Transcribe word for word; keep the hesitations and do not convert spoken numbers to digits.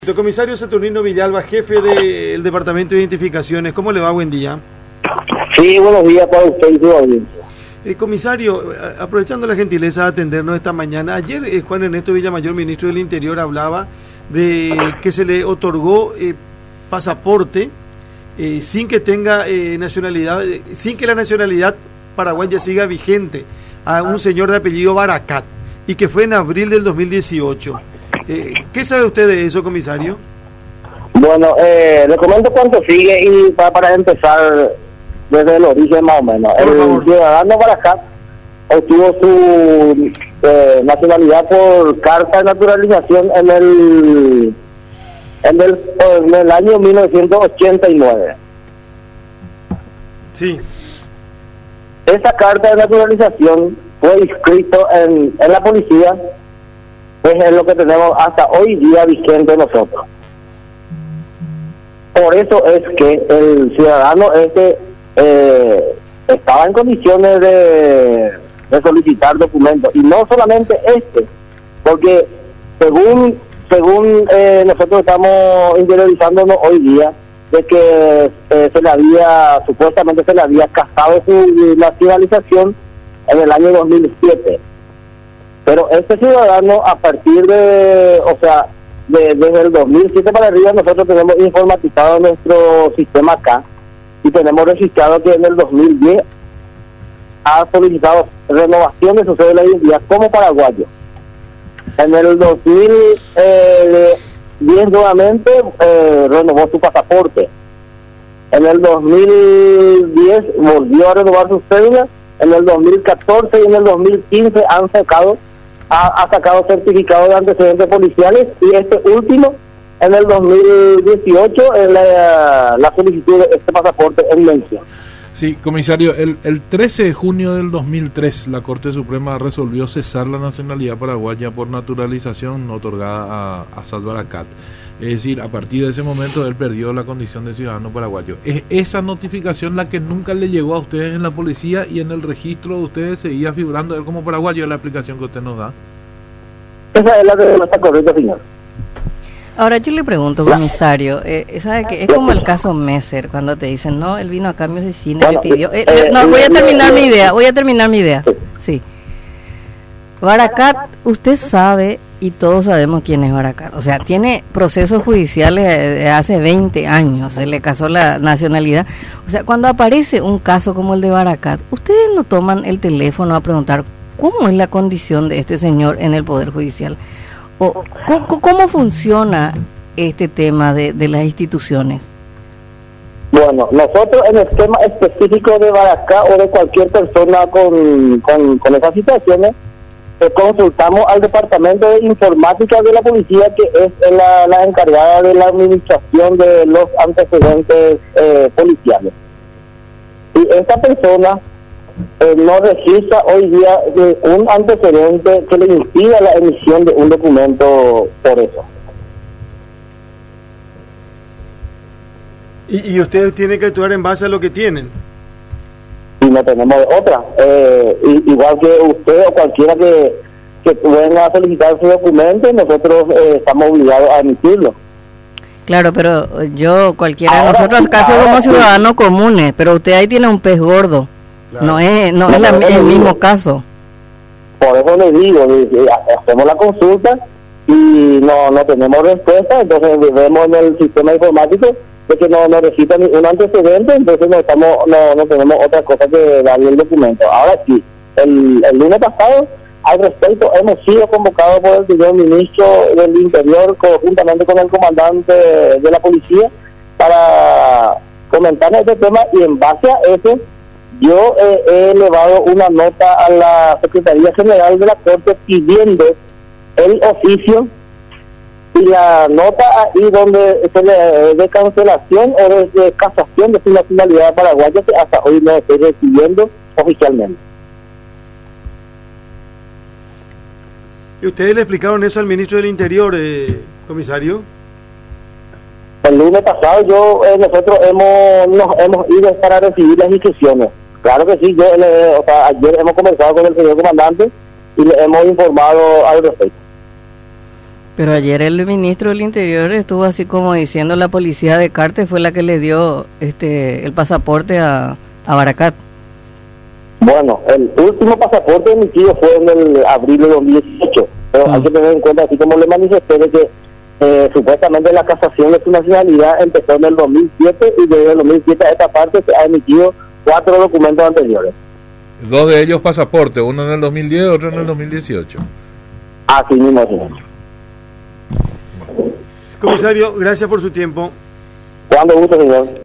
Comisario Saturnino Villalba, jefe del Departamento de Identificaciones, ¿cómo le va? Buen día. Sí, buenos días para usted y su audiencia. Eh, comisario, aprovechando la gentileza de atendernos esta mañana, ayer eh, Juan Ernesto Villamayor, ministro del Interior, hablaba de que se le otorgó eh, pasaporte eh, sin que tenga eh, nacionalidad, eh, sin que la nacionalidad paraguaya siga vigente a un señor de apellido Baracat y que fue en abril del dos mil dieciocho. Eh, ¿Qué sabe usted de eso, comisario? Bueno, eh, le comento cuánto sigue y para, para empezar desde el origen más o menos. Por el favor. ciudadano Baracat obtuvo su eh, nacionalidad por carta de naturalización en el en el, en el año mil novecientos ochenta y nueve. Sí. Esa carta de naturalización fue inscrito en, en la policía. Pues es lo que tenemos hasta hoy día vigente nosotros. Por eso es que el ciudadano este eh, estaba en condiciones de, de solicitar documentos, y no solamente este, porque según según eh, nosotros estamos interiorizándonos hoy día de que eh, se le había supuestamente se le había casado su nacionalización en el año dos mil siete. Pero este ciudadano, a partir de, o sea, de, desde el dos mil siete para arriba, nosotros tenemos informatizado nuestro sistema acá y tenemos registrado que en el dos mil diez ha solicitado renovación de su cédula de identidad como paraguayo. En el dos mil diez nuevamente eh, renovó su pasaporte. En el dos mil diez volvió a renovar su cédula. En el dos mil catorce y en el dos mil quince han sacado Ha, ha sacado certificado de antecedentes policiales, y este último, en el dos mil dieciocho, en la, la solicitud de este pasaporte en mención. Sí, comisario, el, el trece de junio del dos mil tres, la Corte Suprema resolvió cesar la nacionalidad paraguaya por naturalización otorgada a, a Saad Baracat. Es decir, a partir de ese momento él perdió la condición de ciudadano paraguayo. ¿Es esa notificación la que nunca le llegó a ustedes en la policía y en el registro de ustedes seguía figurando él como paraguayo, la aplicación que usted nos da? Esa es la que no está correcta, señor. Ahora yo le pregunto, comisario, eh, ¿sabe qué? Es como el caso Messer, cuando te dicen, no, él vino acá a mi oficina y me pidió... Eh, eh, no, voy a terminar mi idea, voy a terminar mi idea. Sí. Baracat, usted sabe, y todos sabemos quién es Baracat. O sea, tiene procesos judiciales de hace veinte años, se le casó la nacionalidad. O sea, cuando aparece un caso como el de Baracat, ustedes no toman el teléfono a preguntar cómo es la condición de este señor en el Poder Judicial. O cómo, cómo funciona este tema de, de las instituciones. Bueno, nosotros en el tema específico de Baracat o de cualquier persona con, con, con esas situaciones, consultamos al Departamento de Informática de la Policía, que es la, la encargada de la administración de los antecedentes eh, policiales. Y esta persona eh, no registra hoy día eh, un antecedente que le impida la emisión de un documento por eso. Y, y ustedes tienen que actuar en base a lo que tienen. Y no tenemos otra. Eh, y, igual que usted o cualquiera que, que venga a solicitar su documento, nosotros eh, estamos obligados a emitirlo. Claro, pero yo, cualquiera de Ahora, nosotros, casi ahora, como sí. ciudadanos comunes, pero usted ahí tiene un pez gordo. Claro. No es no No, es la- no, el no, mismo no. caso. Por eso les digo, eh, eh, hacemos la consulta y no, no tenemos respuesta, entonces vemos en el sistema informático de que no, no necesita un antecedente, entonces no estamos no, no tenemos otra cosa que darle el documento. Ahora sí, el, el lunes pasado, al respecto, hemos sido convocados por el señor ministro del Interior, conjuntamente con el comandante de la policía, para comentar este tema, y en base a eso, yo eh, he elevado una nota a la Secretaría General de la Corte pidiendo el oficio y la nota ahí donde se le de cancelación o de, de casación de su nacionalidad paraguaya, que hasta hoy no estoy recibiendo oficialmente. ¿Y ustedes le explicaron eso al ministro del Interior, eh, comisario? El lunes pasado yo eh, nosotros hemos nos hemos ido para recibir las instrucciones. Claro que sí, yo le, o sea, ayer hemos conversado con el señor comandante y le hemos informado al respecto. Pero ayer el ministro del Interior estuvo así como diciendo la policía de Cartes fue la que le dio este el pasaporte a, a Baracat. Bueno, el último pasaporte emitido fue en el abril de dos mil dieciocho, pero ah. hay que tener en cuenta, así como le manifesté, de que eh, supuestamente la casación de su nacionalidad empezó en el dos mil siete y desde el dos mil siete a esta parte se ha emitido cuatro documentos anteriores. Dos de ellos pasaporte, uno en el dos mil diez, otro en el dos mil dieciocho. Así mismo, señor. Comisario, gracias por su tiempo. Cuando guste, señor.